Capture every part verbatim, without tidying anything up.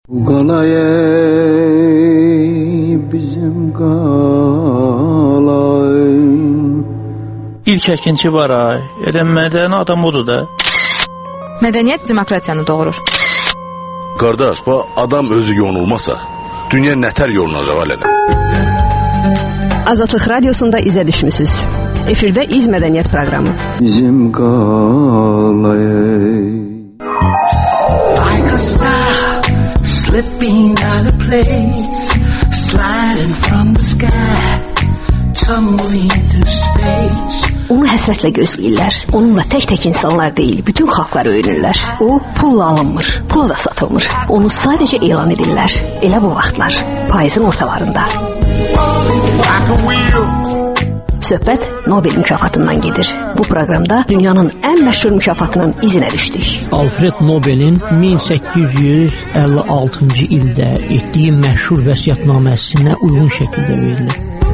Qalay bizim qalay. İlk əkinçi var ay. Elə mədəni adam odur da. Mədəniyyət demokratiyanı doğurur. Qardaş, bu adam özü yonulmasa, dünya nətər yolunacaq alələ? Azadlıq Radiosunda izə düşmüsünüz. Efirdə İz Mədəniyyət proqramı. Bizim qalay. Like a star slipping out of place, sliding from the sky, tumbling through space. Onu həsrətlə gözləyirlər. Onunla tək-tək insanlar deyil, bütün xalqlar öyünürlər. O pulla alınmır, pula da satılmır. Onu sadəcə elan edirlər. Elə bu vaxtlar, payızın ortalarında. Söhbət Nobel mükafatından gedir. Bu proqramda dünyanın ən məşhur mükafatının izinə düşdük. Alfred Nobelin min səkkiz yüz əlli altıncı ildə etdiyi məşhur vəsiyyətnaməsinə uyğun şəkildə verilir.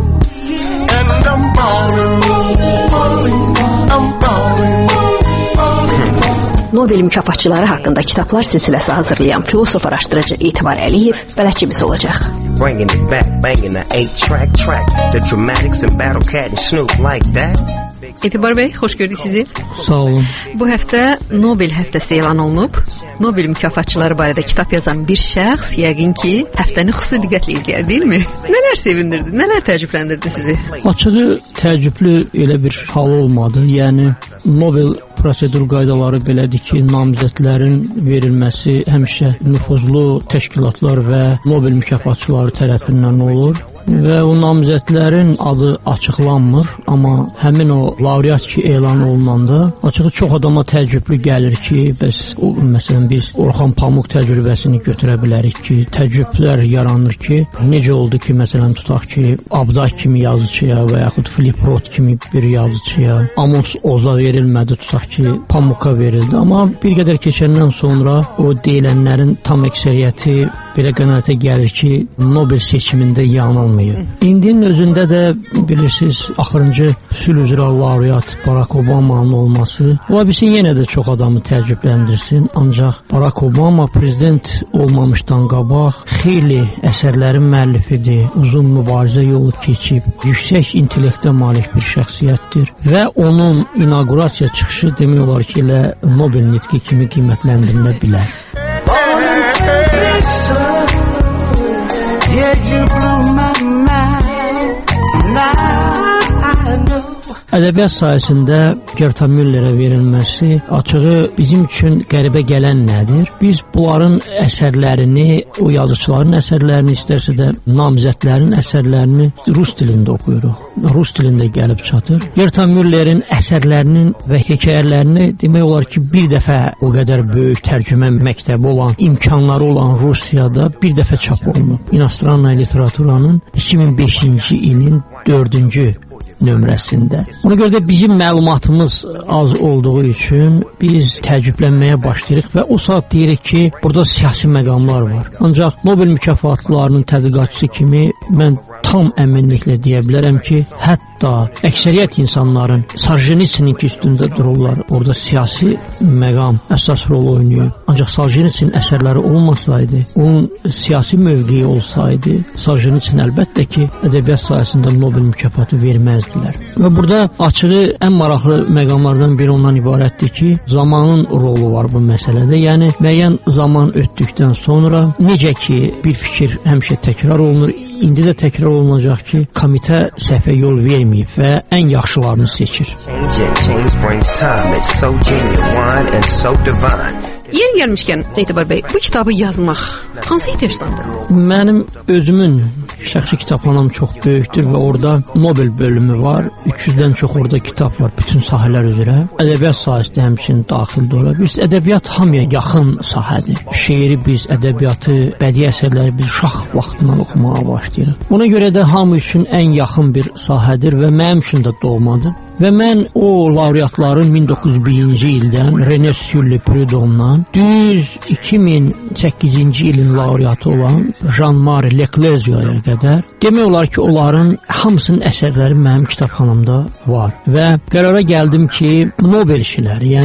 Nobel mükafatçıları haqqında kitablar silsiləsi hazırlayan filosof araşdırıcı Etibar Əliyev bələdçimiz olacaq. Bringing it back, banging the eight track track, the dramatics and Battle Cat and Snoop like that. Etibar bəy, xoş gördük sizi. Sağ olun. Bu həftə Nobel həftəsi elan olunub. Nobel mükafatçıları barədə kitab yazan bir şəxs yəqin ki, həftəni xüsusi diqqətlə izləyər, deyilmi? Nələr sevindirdi, nələr təəccübləndirdi sizi? Açığı təəccüblü elə bir hal olmadı. Yəni Nobel prosedur qaydaları belədir ki, namizədlərin verilməsi həmişə nüfuzlu təşkilatlar və Nobel mükafatçıları tərəfindən olur. Və o namizədlərin adı açıqlanmır, amma həmin o laureat ki elan olunanda açığı çox adama təəccüblü gəlir ki, bəs o, məsələn biz Orxan Pamuk təcrübəsini götürə bilərik ki, təəccüblər yaranır ki, necə oldu ki, məsələn tutaq ki, Abdah kimi yazıçıya və yaxud Philip Roth kimi bir yazıçıya Amos Oza verilmədi, tutaq ki, Pamuka verildi, amma bir qədər keçəndən sonra o deyilənlərin tam əksəriyyəti belə qənaətə gəlir ki, Nobel seçimində yanılmayıb. İndinin özündə də bilirsiniz, axırıncı sülh üzrə laureat Barack Obama'nın olması ola bilsin yenə də çox adamı təəccübləndirsin, ancaq Barack Obama prezident olmamışdan qabaq xeyli əsərlərin müəllifidir, uzun mübarizə yolu keçib, yüksək intellektə malik bir şəxsiyyətdir və onun inaugurasiya çıxışı demək olar ki, elə Nobel nitqi kimi qiymətləndirilə bilər. Yeah, you blew my mind. Now I know. Ədəbiyyat sahəsində Gerta Müllerə verilməsi açığı bizim üçün qəribə gələn nədir? Biz bunların əsərlərini, o yazıçıların əsərlərini, istərsə də namizədlərin əsərlərini rus dilində oxuyuruq. Rus dilində gəlib çatır. Gerta Müllerin əsərlərinin və hekayələrini demək olar ki, bir dəfə o qədər böyük tərcümə məktəbi olan, imkanları olan Rusiyada bir dəfə çap olunub. İnostranna literaturanın iki min beşinci ilin dördüncü nömrəsində. Ona görə də bizim məlumatımız az olduğu üçün biz təəccüblənməyə başlayırıq və o saat deyirik ki, burada siyasi məqamlar var. Ancaq Nobel mükafatlarının tədqiqatçısı kimi mən tam əminliklə deyə bilərəm ki, hətta əksəriyyət insanların Soljenitsin'inki üstündə dururlar. Orada siyasi məqam əsas rol oynayır. Ancaq Soljenitsin əsərləri olmasaydı, onun siyasi mövqeyi olsaydı, Soljenitsin əlbəttə ki, ədəbiyyat sahəsində Nobel mükafatı verməzdilər. Və burada açığı ən maraqlı məqamlardan biri ondan ibarətdir ki, zamanın rolu var bu məsələdə. Yəni, müəyyən zaman ötdükdən sonra necə ki, bir fikir həmişə təkrar olunur, indi də təkrar olunacaq ki, komitə səhvə yol verməyib və ən yaxşılarını seçir. Yer gəlmişkən, Etibar bəy, bu kitabı yazmaq hansı ehtiyacdandır? Mənim özümün şəxsi kitabxanam çox böyükdür və orada Nobel bölümü var. üç yüzdən çox orada kitab var bütün sahələr üzrə. Ədəbiyyat sahəsində həmçinin daxildir ora. Biz ədəbiyyat hamıya yaxın sahədir. Şeiri biz, ədəbiyyatı, bədii əsərləri biz uşaq vaxtından oxumağa başlayırıq. Buna görə də hamı üçün ən yaxın bir sahədir və mənim üçün də doğmadır. Və mən o laureatların min doqquz yüz birinci ildən René Sully Prudhom'dan düz iki min səkkizinci ilin laureatı olan Jean-Marie Leclerc'ə qədər demək olar ki, onların hamısının əsərləri mənim kitabxanamda var. Və qərara gəldim ki, Nobel işləri, yəni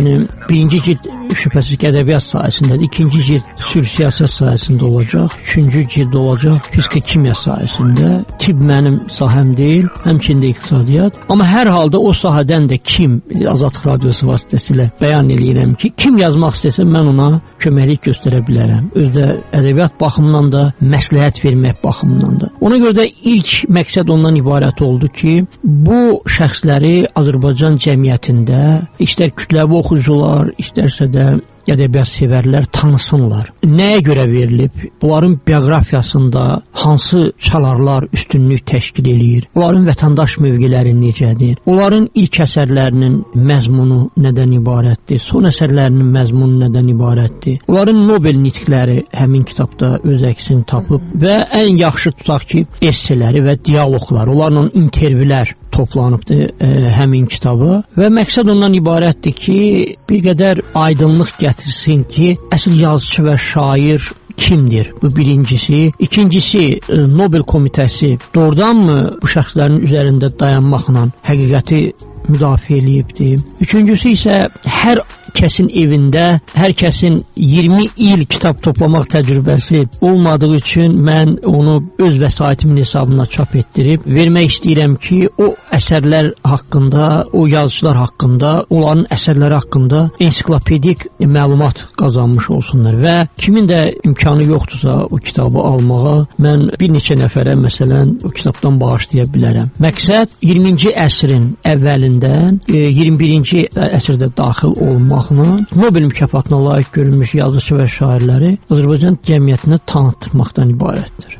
birinci cild şübhəsiz ki, ədəbiyyat sahəsindədir, ikinci cild sülh siyasət sahəsində olacaq, üçüncü cild olacaq fizika-kimya sahəsində. Tibb mənim sahəm deyil, həmçində iqtisadiyyat. Amma hər halda o sahədən də kim, Azadlıq Radiosu vasitəsilə bəyan edirəm ki, kim yazmaq istəsə mən ona köməklik göstərə bilərəm. Özdə ədəbiyyat baxımından da, məsləhət vermək baxımından da. Ona görə də ilk məqsəd ondan ibarət oldu ki, bu şəxsləri Azərbaycan cəmiyyətində istər kütləvi oxucular, istərsə də ədəbiyyat sevərlər tanısınlar. Nəyə görə verilib? Bunların bioqrafiyasında hansı çalarlar üstünlük təşkil eləyir? Onların vətəndaş mövqeləri necədir? Onların ilk əsərlərinin məzmunu nədən ibarətdir? Son əsərlərinin məzmunu nədən ibarətdir? Onların Nobel nitqləri həmin kitabda öz əksini tapıb və ən yaxşı tutaq ki, esseləri və dialoqlar, onlarla intervyular toplanıbdır ə, həmin kitabı və məqsəd ondan ibarətdir ki, bir qədər aydınlıq gətirsin ki, əsl yazıcı və şair kimdir? Bu birincisi. İkincisi, Nobel komitəsi doğrudanmı bu şəxslərin üzərində dayanmaqla həqiqəti müdafiə eləyibdir? Üçüncüsü isə hər kəsin evində, hər kəsin iyirmi il kitab toplamaq təcrübəsi olmadığı üçün mən onu öz vəsaitimin hesabına çap etdirib vermək istəyirəm ki, o əsərlər haqqında, o yazıcılar haqqında, onların əsərləri haqqında ensiklopedik məlumat qazanmış olsunlar və kimin də imkanı yoxdursa o kitabı almağa, mən bir neçə nəfərə məsələn o kitabdan bağışlaya bilərəm. Məqsəd iyirminci əsrin əvvəlindən iyirmi birinci əsrdə daxil olmaq Nobel mükafatına layiq görülmüş yazıcı və şairləri Azərbaycan cəmiyyətinə tanıtdırmaqdan ibarətdir.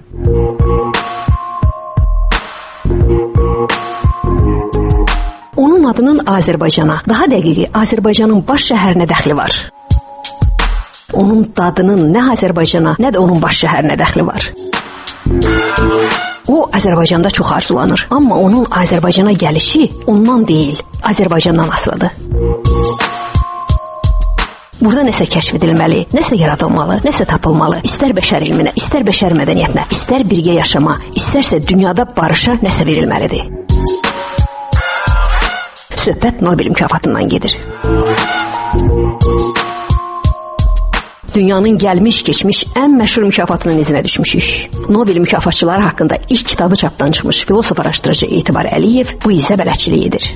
Onun adının Azərbaycana, daha dəqiqi Azərbaycanın baş şəhərinə dəxli var. Onun dadının nə Azərbaycana, nə də onun baş şəhərinə dəxli var. O, Azərbaycanda çox arzulanır, amma onun Azərbaycana gəlişi ondan deyil, Azərbaycandan asılıdır. Burada nəsə kəşf edilməli, nəsə yaradılmalı, nəsə tapılmalı. İstər bəşər ilminə, istər bəşər mədəniyyətinə, istər birgə yaşama, istərsə dünyada barışa nəsə verilməlidir. Söhbət Nobel mükafatından gedir. Dünyanın gəlmiş keçmiş ən məşhur mükafatının izinə düşmüşük. Nobel mükafatçıları haqqında ilk kitabı çapdan çıxmış filosof araşdırıcı Etibar Əliyev bu izə bələdçilik edir.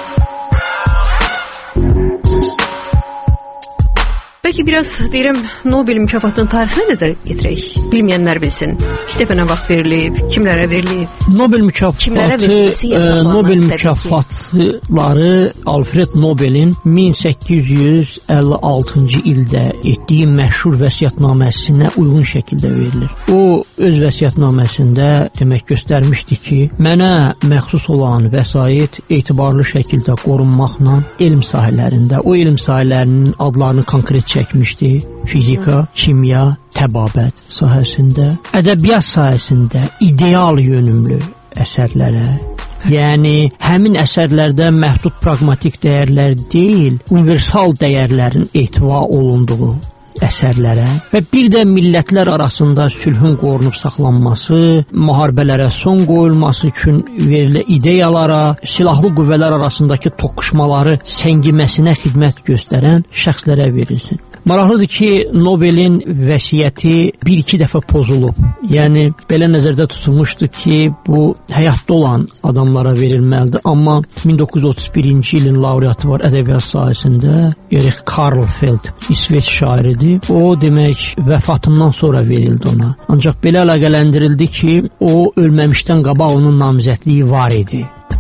Bəlkə biraz deyirəm Nobel mükafatının tarixinə nəzər yetirək. Bilməyənlər bilsin. İlk dəfə nə vaxt verilib, kimlərə verilib? Nobel mükafatı, e, Nobel mükafatları Alfred Nobelin min səkkiz yüz əlli altıncı ildə etdiyi məşhur vəsiyyətnaməsinə uyğun şəkildə verilir. O öz vəsiyyətnaməsində demək göstərmişdi ki, mənə məxsus olan vəsait etibarlı şəkildə qorunmaqla elm sahələrində, o elm sahələrinin adlarını konkret çəkmişdi. Fizika, kimya, təbabət sahəsində, ədəbiyyat sahəsində ideal yönümlü əsərlərə, yəni həmin əsərlərdə məhdud praqmatik dəyərlər deyil, universal dəyərlərin ehtiva olunduğu əsərlərə və bir də millətlər arasında sülhün qorunub saxlanması, müharibələrə son qoyulması üçün verilən ideyalara, silahlı qüvvələr arasındakı toqquşmaları səngiməsinə xidmət göstərən şəxslərə verilsin. Maraqlıdır ki, Nobelin vəsiyyəti bir-iki dəfə pozulub. Yəni, belə nəzərdə tutulmuşdu ki, bu həyatda olan adamlara verilməlidir. Amma min doqquz yüz otuz birinci ilin laureatı var ədəbiyyat sahəsində, Erich Karlfeld, İsveç şairidir. O, demək, vəfatından sonra verildi ona. Ancaq belə əlaqələndirildi ki, o ölməmişdən qabaq onun namizədliyi var idi.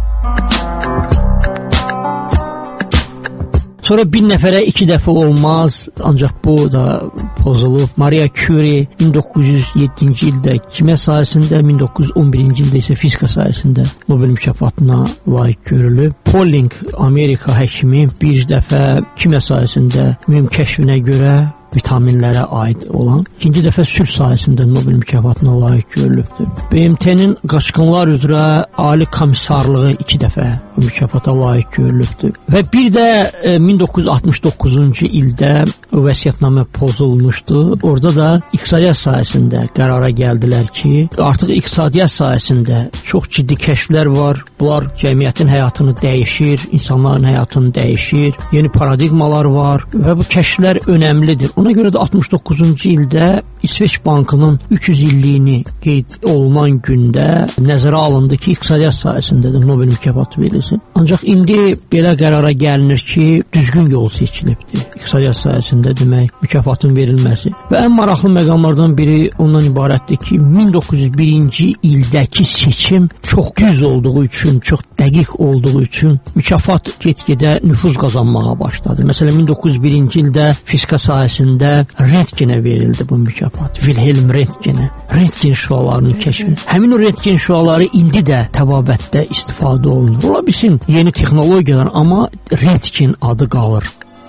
Sonra bir nəfərə iki dəfə olmaz, ancaq bu da pozulub. Maria Curie min doqquz yüz yeddinci ildə kimya sahəsində, min doqquz yüz on birinci ildə isə fizika sahəsində Nobel mükafatına layiq görülüb. Pauling, Amerika həkimi bir dəfə kimya sahəsində mühüm kəşfinə görə vitaminlərə aid olan, ikinci dəfə sülh sahəsində Nobel mükafatına layiq görülübdür. B M T-nin qaçqınlar üzrə ali komissarlığı iki dəfə mükafata layiq görülübdür. Və bir də e, min doqquz yüz altmış doqquzuncu ildə vəsiyyətnamə pozulmuşdu. Orada da iqtisadiyyat sahəsində qərara gəldilər ki, artıq iqtisadiyyat sahəsində çox ciddi kəşflər var. Bunlar cəmiyyətin həyatını dəyişir, insanların həyatını dəyişir, yeni paradigmalar var və bu kəşflər önəmlidir. Ona görə də altmış doqquzuncu ildə İsveç Bankının üç yüz illiyini qeyd olunan gündə nəzərə alındı ki, iqtisadiyyat sahəsində də Nobel mükafatı verilsin. Ancaq indi belə qərara gəlinir ki, düzgün yol seçilibdir. İqtisadiyyat sahəsində demək mükafatın verilməsi. Və ən maraqlı məqamlardan biri ondan ibarətdir ki, min doqquz yüz birinci ildəki seçim çox düz olduğu üçün, çox dəqiq olduğu üçün mükafat get-gedə nüfuz qazanmağa başladı. Məsələn, min doqquz yüz birinci ildə fizika sahəsində rentgenə verildi bu mükafat. Wilhelm Rentgenə. Rentgen şüalarının kəşfi. Həmin o rentgen şüaları indi də təbabətdə istifadə olunur. Ola bilsin yeni texnologiyalar, amma rentgen adı qalır.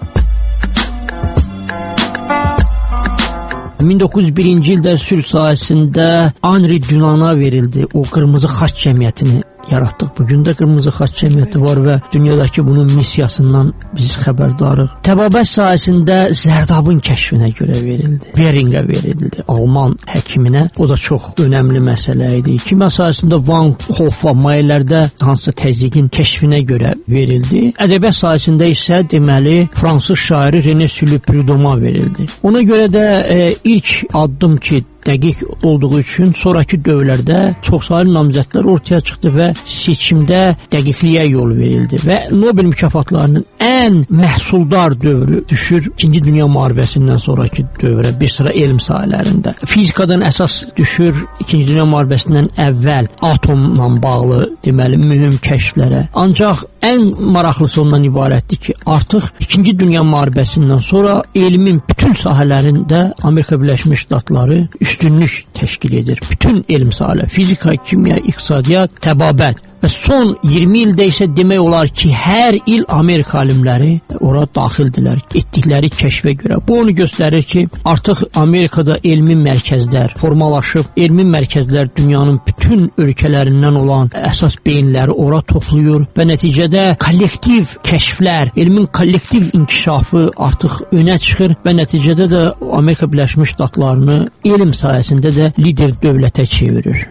min doqquz yüz birinci ildə sülh sahəsində Henri Dunant'a verildi. O qırmızı xaç cəmiyyətini yaratdıq. Bugün də qırmızı xaç cəmiyyəti var və dünyadakı bunun missiyasından biz xəbərdarıq. Təbabət sahəsində zərdabın kəşfinə görə verildi. Beringə verildi. Alman həkiminə. O da çox önəmli məsələ idi. Kimya sahəsində Van Hoffa mayələrdə hansısa təzyiqin kəşfinə görə verildi. Ədəbiyyat sahəsində isə deməli fransız şairi René Sully-Prudhom'a verildi. Ona görə də e, ilk addım ki dəqiq olduğu üçün sonraki dövrlərdə çoxsaylı namizədlər ortaya çıxdı və seçimdə dəqiqliyə yol verildi və Nobel mükafatlarının ən məhsuldar dövrü düşür İkinci Dünya müharibəsindən sonraki dövrə bir sıra elm sahələrində. Fizikadan əsas düşür İkinci Dünya müharibəsindən əvvəl atomla bağlı deməli mühüm kəşflərə. Ancaq ən maraqlısı ondan ibarətdir ki, artıq İkinci Dünya müharibəsindən sonra elmin bütün sahələrində Amerika Birləşmiş Ştatları üstünlük təşkil edir. Bütün elm sahələri, fizika, kimya, iqtisadiyyat, təbabət. Və son iyirmi ildə isə demək olar ki, hər il Amerika alimləri ora daxildirlər etdikləri kəşfə görə. Bu onu göstərir ki, artıq Amerikada elmi mərkəzlər formalaşıb, elmi mərkəzlər dünyanın bütün ölkələrindən olan əsas beyinləri ora toplayır və nəticədə kollektiv kəşflər, elmin kollektiv inkişafı artıq önə çıxır və nəticədə də Amerika Birləşmiş Ştatlarını elm sayəsində də lider dövlətə çevirir.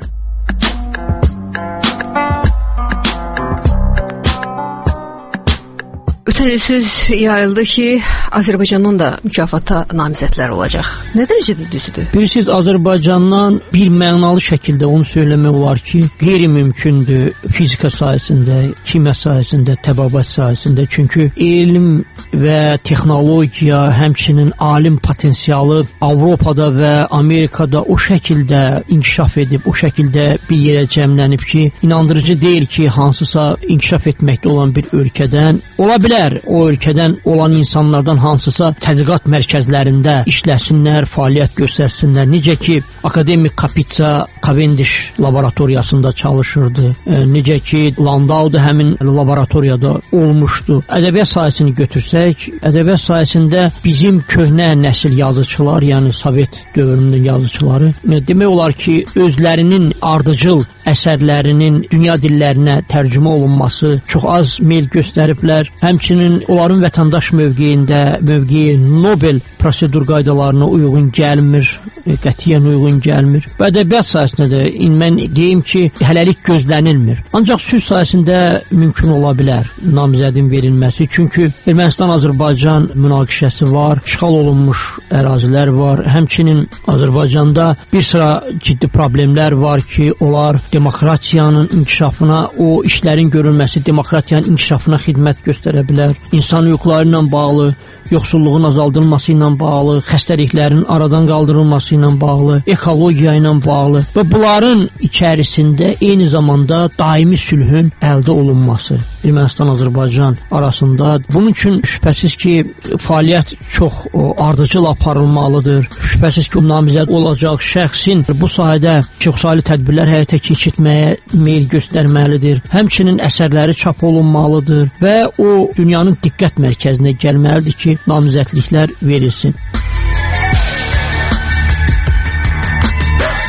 Ötən il söz yayıldı ki, Azərbaycandan da mükafata namizədlər olacaq. Nə dərəcədə düzdür? Bilirsiniz, Azərbaycandan bir mənalı şəkildə onu söyləmək olar ki, qeyri-mümkündür fizika sahəsində, kimya sahəsində, təbabət sahəsində. Çünki elm və texnologiya, həmçinin alim potensialı Avropada və Amerikada o şəkildə inkişaf edib, o şəkildə bir yerə cəmlənib ki, inandırıcı deyil ki, hansısa inkişaf etməkdə olan bir ölkədən ola bilər o ölkədən olan insanlardan hansısa tədqiqat mərkəzlərində işləsinlər, fəaliyyət göstərsinlər. Necə ki, akademik Kapitsa Cavendish laboratoriyasında çalışırdı. E, necə ki, Landau da həmin laboratoriyada olmuşdu. Ədəbiyyat sahəsini götürsək, ədəbiyyat sahəsində bizim köhnə nəsil yazıçılar, yəni Sovet dövrünün yazıçıları, e, demək olar ki, özlərinin ardıcıl əsərlərinin dünya dillərinə tərcümə olunması çox az meyl göstəriblər. Həmçinin onların vətəndaş mövqeyində, mövqeyi Nobel prosedur qaydalarına uyğun gəlmir, qətiyyən uyğun gəlmir. Və ədəbiyyat sahəsində də mən deyim ki, hələlik gözlənilmir. Ancaq sülh sahəsində mümkün ola bilər namizədin verilməsi. Çünki Ermənistan-Azərbaycan münaqişəsi var, işğal olunmuş ərazilər var. Həmçinin Azərbaycanda bir sıra ciddi problemlər var ki, onlar demokratiyanın inkişafına, o işlərin görülməsi demokratiyanın inkişafına xidmət göstərə bilər. İnsan hüquqları ilə bağlı, yoxsulluğun azaldılması ilə bağlı, xəstəliklərin aradan qaldırılması ilə bağlı, ekologiya ilə bağlı və bunların içərisində eyni zamanda daimi sülhün əldə olunması Ermənistan-Azərbaycan arasında. Bunun üçün şübhəsiz ki, fəaliyyət çox ardıcıl aparılmalıdır. Şübhəsiz ki, namizəd olacaq şəxsin bu sahədə çoxsaylı tədbirlər həyata keçirtməyə meyl göstərməlidir. Həmçinin əsərləri çap olunmalıdır və o dünyanın diqqət mərkəzinə gəlməlidir ki, namizədliklər verilsin.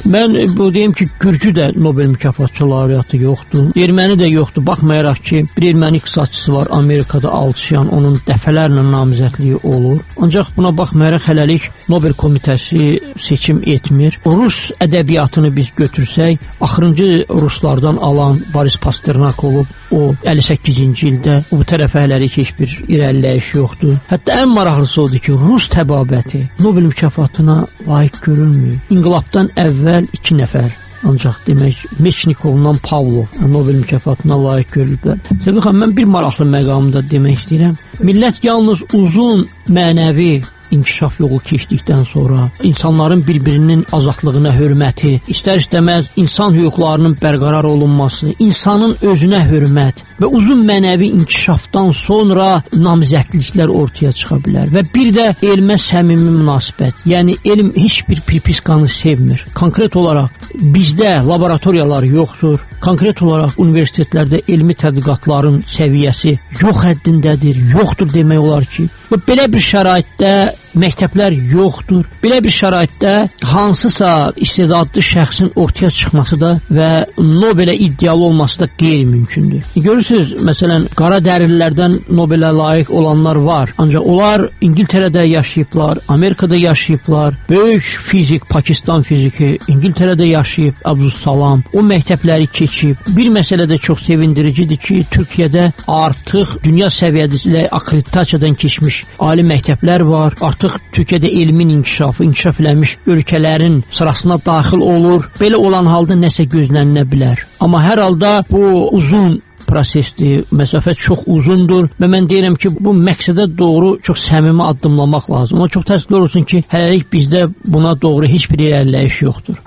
Mən bu deyim ki, Gürcü də Nobel mükafatçı laureatı yoxdur. Erməni də yoxdur. Baxmayaraq ki, bir erməni iqtisadçısı var Amerikada alçıyan, onun dəfələrlə namizədliyi olur. Ancaq buna baxmayaraq hələlik Nobel komitəsi seçim etmir. Rus ədəbiyyatını biz götürsək, axırıncı ruslardan alan Boris Pasternak olub, o əlli səkkizinci ildə bu tərəfə hələlik heç bir irəliləyiş yoxdur. Hətta ən maraqlısı odur ki, Rus təbabəti Nobel mükafatına layiq görülmür. İnqilabdan əvvəl iki nəfər, ancaq demək Meçnikovla Pavlov Nobel mükafatına layiq görülüblər. Səbəb xanım, mən bir maraqlı məqamda demək istəyirəm. Millət yalnız uzun mənəvi inkişaf yolu keçdikdən sonra insanların bir-birinin azadlığına hörməti, istər-istəməz insan hüquqlarının bərqərar olunması, insanın özünə hörmət və uzun mənəvi inkişafdan sonra namizədliklər ortaya çıxa bilər və bir də elmə səmimi münasibət. Yəni elm heç bir pripiskanı sevmir. Konkret olaraq bizdə laboratoriyalar yoxdur. Konkret olaraq universitetlərdə elmi tədqiqatların səviyyəsi yox həddindədir, yoxdur demək olar ki. Və belə bir şəraitdə məktəblər yoxdur. Belə bir şəraitdə hansısa istedadlı şəxsin ortaya çıxması da və Nobelə iddialı olması da qeyri-mümkündür. Görürsünüz, məsələn, qara dərililərdən Nobelə layiq olanlar var. Ancaq onlar İngiltərədə yaşayıblar, Amerikada yaşayıblar. Böyük fizik, Pakistan fiziki İngiltərədə yaşayıb, Abdussalam. O məktəbləri keçib. Bir məsələ də çox sevindiricidir ki, Türkiyədə artıq dünya səviyyəsində akkreditasiyadan keçmiş ali məktəblər var. Artıq Türkiyədə elmin inkişafı, inkişaf eləmiş ölkələrin sırasına daxil olur. Belə olan halda nəsə gözlənilə bilər. Amma hər halda bu uzun prosesdir, məsafə çox uzundur və mən deyirəm ki, bu məqsədə doğru çox səmimi addımlamaq lazım. Amma çox təəssüflər olsun ki, hələlik bizdə buna doğru heç bir irəliləyiş yoxdur.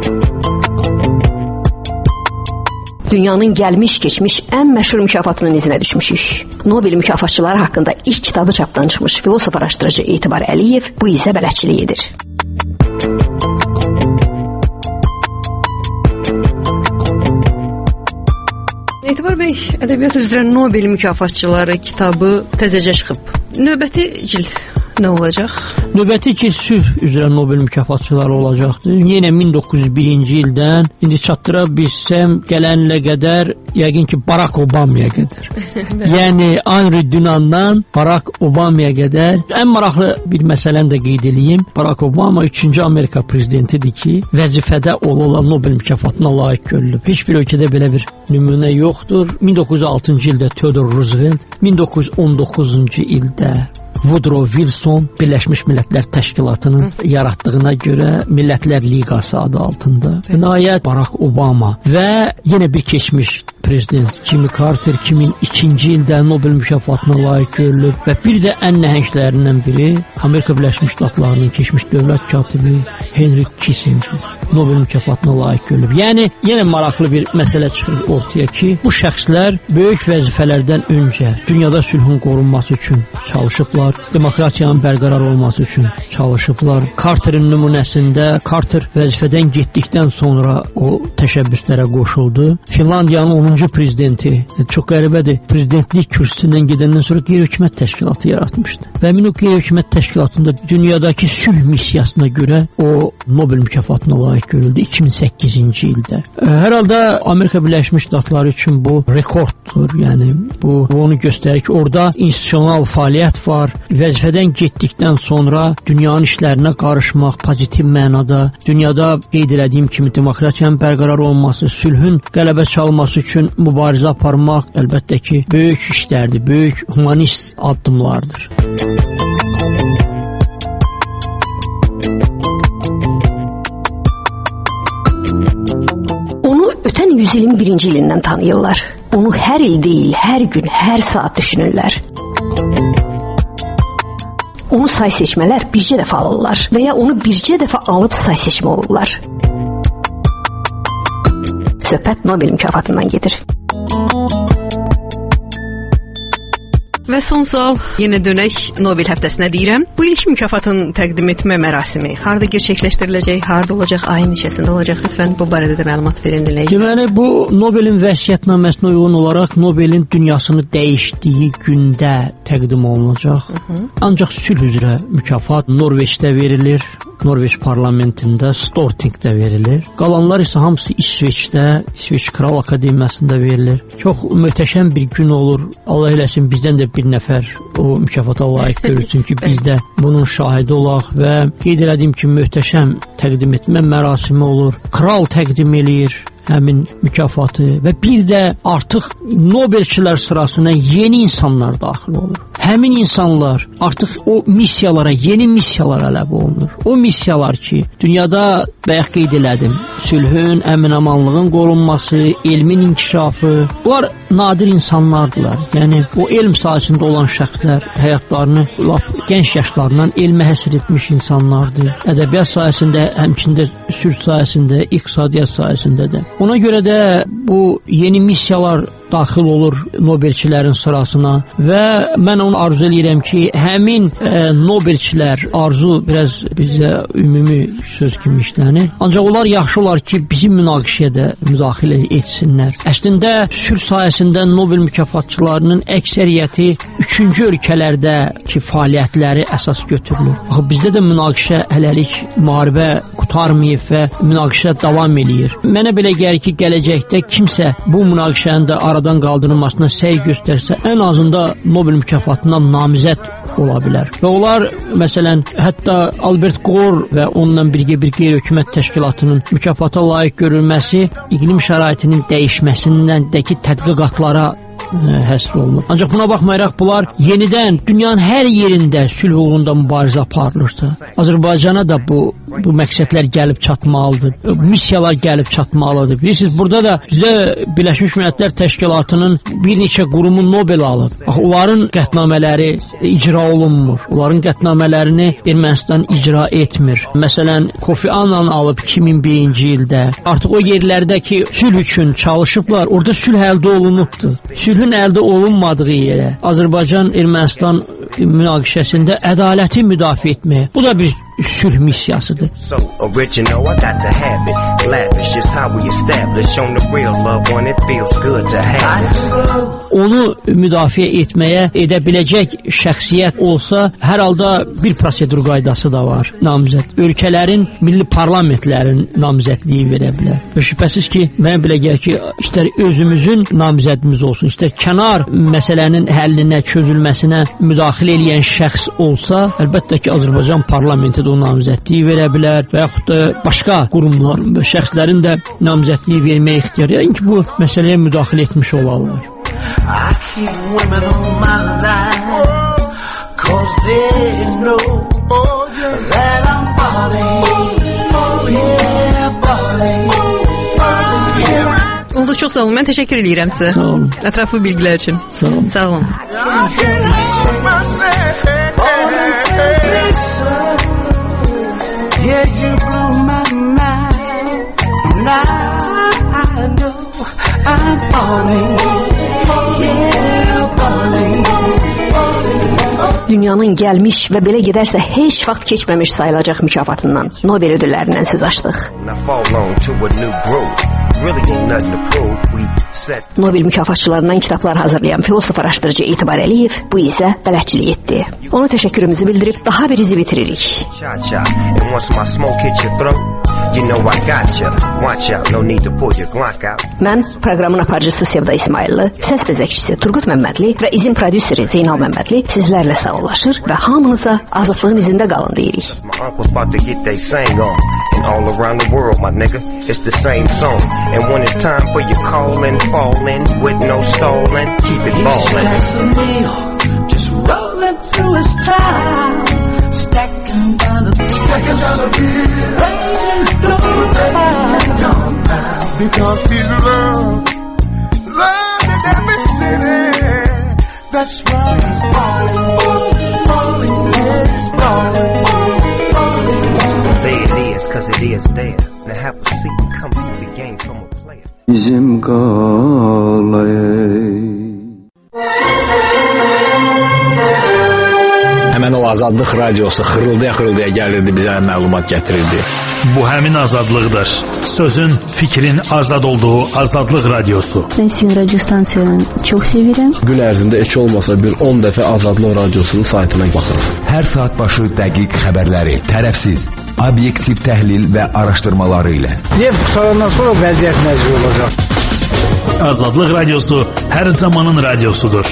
Dünyanın gəlmiş keçmiş ən məşhur mükafatının izinə düşmüşük. Nobel mükafatçıları haqqında ilk kitabı çapdan çıxmış filosof araşdırıcı Etibar Əliyev bu izə bələdçilik edir. Etibar bəy, ədəbiyyat üzrə Nobel mükafatçıları kitabı təzəcə çıxıb. Növbəti cild nə olacaq? Növbəti ki, sülh üzrə Nobel mükafatçıları olacaqdır. Yenə min doqquz yüz birinci ildən indi çatdıra bilsəm gələnlə qədər yəqin ki, Barack Obamaya qədər. Yəni, Henri Dunantdan Barack Obamaya qədər. Ən maraqlı bir məsələni də qeyd edeyim. Barack Obama üçüncü Amerika prezidentidir ki, vəzifədə olan Nobel mükafatına layiq görülüb. Heç bir ölkədə belə bir nümunə yoxdur. min doqquz yüz altıncı ildə Theodore Roosevelt, min doqquz yüz on doqquzuncu ildə Woodrow Wilson Birləşmiş Millətlər Təşkilatının yaratdığına görə Millətlər Liqası adı altında. Nəhayət Barack Obama və yenə bir keçmiş prezident Jimmy Carter iki min ikinci ildə Nobel mükafatına layiq görülüb və bir də ən nəhənglərindən biri Amerika Birləşmiş Ştatlarının keçmiş dövlət katibi Henry Kissinger Nobel mükafatına layiq görülüb. Yəni, yenə maraqlı bir məsələ çıxır ortaya ki, bu şəxslər böyük vəzifələrdən öncə dünyada sülhün qorunması üçün çalışıblar, demokratiyanın bərqərar olması üçün çalışıblar. Carter'ın nümunəsində Carter vəzifədən getdikdən sonra o təşəbbüslərə qoşuldu. Finlandiyanın onuncu prezidenti, çox qəribədir, prezidentlik kürsüsündən gedəndən sonra qeyri-hökumət təşkilatı yaratmışdı. Və həmin o qeyri-hökumət təşkilatında dünyadakı sülh missiyasına görə o Nobel mükafatına layiq görüldü iki min səkkizinci ildə. Hər halda Amerika Birləşmiş Ştatları üçün bu rekorddur. Yəni, bu onu göstərir ki, orada institusional fəaliyyət var. Vəzifədən getdikdən sonra dünyanın işlərinə qarışmaq, pozitiv mənada, dünyada qeyd elədiyim kimi demokratiyanın bərqərar olması, sülhün qələbə çalması üçün mübarizə aparmaq əlbəttə ki, böyük işlərdir, böyük humanist addımlardır. Onu ötən yüzilin birinci ilindən tanıyırlar. Onu hər il deyil, hər gün, hər saat düşünürlər. Onu say seçmələr bircə dəfə alırlar və ya onu bircə dəfə alıb say seçmə olurlar. Söhbət Nobel mükafatından gedir. Və son sual, yenə dönək Nobel həftəsinə deyirəm. Bu ilk mükafatın təqdim etmə mərasimi harda gerçəkləşdiriləcək, harda olacaq, ayın neçəsində olacaq? Lütfən bu barədə də məlumat verin dinləyicilər. Deməli, bu Nobelin vəsiyyətnaməsinə uyğun olaraq Nobelin dünyasını dəyişdiyi gündə təqdim olunacaq. Hı -hı. Ancaq sülh üzrə mükafat Norveçdə verilir. Norveç parlamentində Stortingdə verilir. Qalanlar isə hamısı İsveçdə, İsveç Kral Akademiyasında verilir. Çox möhtəşəm bir gün olur. Allah eləsin bizdən də bir nəfər o mükafata layiq görülsün ki, biz də bunun şahidi olaq və qeyd elədiyim ki, möhtəşəm təqdim etmə mərasimi olur. Kral təqdim eləyir həmin mükafatı və bir də artıq Nobelçilər sırasına yeni insanlar daxil olur. Həmin insanlar artıq o missiyalara, yeni missiyalara ləb olunur. O missiyalar ki, dünyada bayaq qeyd elədim, sülhün, əmin-amanlığın qorunması, elmin inkişafı, bunlar nadir insanlardılar. Yəni, o elm sahəsində olan şəxslər həyatlarını lap gənc yaşlarından elmə həsr etmiş insanlardır. Ədəbiyyat sahəsində, həmçində sülh sahəsində, iqtisadiyyat sahəsində də. Ona görə də bu yeni missiyalar daxil olur Nobelçilərin sırasına və mən onu arzu edirəm ki, həmin e, Nobelçilər arzu biraz bizə ümumi söz kimi işlənir. Ancaq onlar yaxşı olar ki, bizim münaqişəyə də müdaxilə etsinlər. Əslində sülh sahəsində Nobel mükafatçılarının əksəriyyəti üçüncü ölkələrdə ki, fəaliyyətləri əsas götürülür. Axı bizdə də münaqişə hələlik müharibə qurtarmayıb və münaqişə davam eləyir. Mənə belə gəlir ki, gələcəkdə kimsə bu münaqişənin də aradan qaldırılmasına səy göstərsə, ən azında Nobel mükafatından namizəd ola bilər. Və onlar, məsələn, hətta Albert Gore və onunla birgə bir qeyri-hökumət təşkilatının mükafata layiq görülməsi iqlim şəraitinin dəyişməsindəki tədqiqatlara həsr olunur. Ancaq buna baxmayaraq bunlar yenidən dünyanın hər yerində sülh uğrunda mübarizə aparılırsa, Azərbaycana da bu bu məqsədlər gəlib çatmalıdır. Missiyalar gəlib çatmalıdır. Bilirsiniz, burada da bizə Birləşmiş Millətlər Təşkilatının bir neçə qurumu Nobel alıb. Axı onların qətnamələri icra olunmur. Onların qətnamələrini Ermənistan icra etmir. Məsələn, Kofi Annan alıb iki min birinci ildə. Artıq o yerlərdəki sülh üçün çalışıblar. Orada sülh əldə olunubdur. Sülhün əldə olunmadığı yerə Azərbaycan Ermənistan münaqişəsində ədaləti müdafiə etməyə. Bu da bir sülh missiyasıdır. So original, I got to have it. Lavish is how we establish on the real love when it feels good to have it. Onu müdafiə etməyə edə biləcək şəxsiyyət olsa, hər halda bir prosedur qaydası da var. Namizəd ölkələrin milli parlamentlərin namizədliyi verə bilər. Və şübhəsiz ki, mən belə gəlir ki, istər özümüzün namizədimiz olsun, istər kənar məsələnin həllinə, çözülməsinə müdaxilə edən şəxs olsa, əlbəttə ki, Azərbaycan parlamenti də o namizədliyi verə bilər və yaxud da başqa qurumların və şəxslərin də namizədliyi verməyə ixtiyarı, yəni ki, bu məsələyə müdaxilə etmiş olarlar. I keep women on my line, cause they know that I'm balling, yeah, balling, yeah. Oldu, çox sağ olun. Mən təşəkkür edirəm sizə. Sağ olun. Ətraflı bilgilər üçün. Sağ olun. Sağ olun. Yeah, you blew my mind. Now I know I'm falling. Yeah, falling. Dünyanın gəlmiş və belə gedərsə heç vaxt keçməmiş sayılacaq mükafatından, Nobel ödüllərindən söz açdıq. Nobel mükafatçılarından kitablar hazırlayan filosof araşdırıcı Etibar Əliyev bu isə bələdçilik etdi. Ona təşəkkürümüzü bildirib daha bir izi bitiririk. Mən proqramın aparıcısı Sevda İsmailli, səs bəzəkçisi Turqut Məmmədli və izin prodüseri Zeynal Məmmədli sizlərlə sağollaşır və hamınıza azadlığın izində qalın deyirik. All around the world, my nigga, it's the same song. And when it's time for you calling, falling, with no stalling, keep it ballin'. Just rolling through his time, stacking down the stacking down the bill, because he's love, love in every city. That's why he's falling, falling, yeah, he's falling. There it is, cause it is there. Now have a seat and come through the game from a player. Bizim qalay. Həmən o Azadlıq radiosu xırıldaya-xırıldaya gəlirdi, bizə məlumat gətirirdi. Bu həmin azadlıqdır. Sözün, fikrin azad olduğu Azadlıq radiosu. Ben sizin radyo stansiyanı çok severim. Gün ərzində heç olmasa bir on dəfə Azadlıq radiosunun saytına baxırıq. Hər saat başı dəqiq xəbərləri, tərəfsiz, obyektiv təhlil və araşdırmaları ilə. Neft qutarandan sonra vəziyyət necə olacaq? Azadlıq Radiosu hər zamanın radiosudur.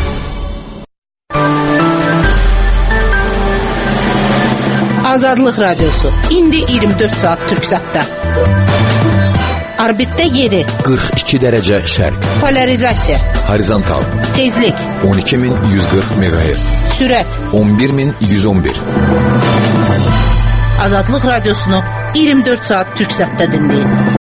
Azadlıq Radiosu indi iyirmi dörd saat Türksatda. Orbitdə yeri qırx iki dərəcə şərq. Polarizasiya Horizontal tezlik on iki min yüz qırx meqahertz. Sürət on bir min yüz on bir. Azadlıq Radiosunu iyirmi dörd saat Türksatda dinləyin.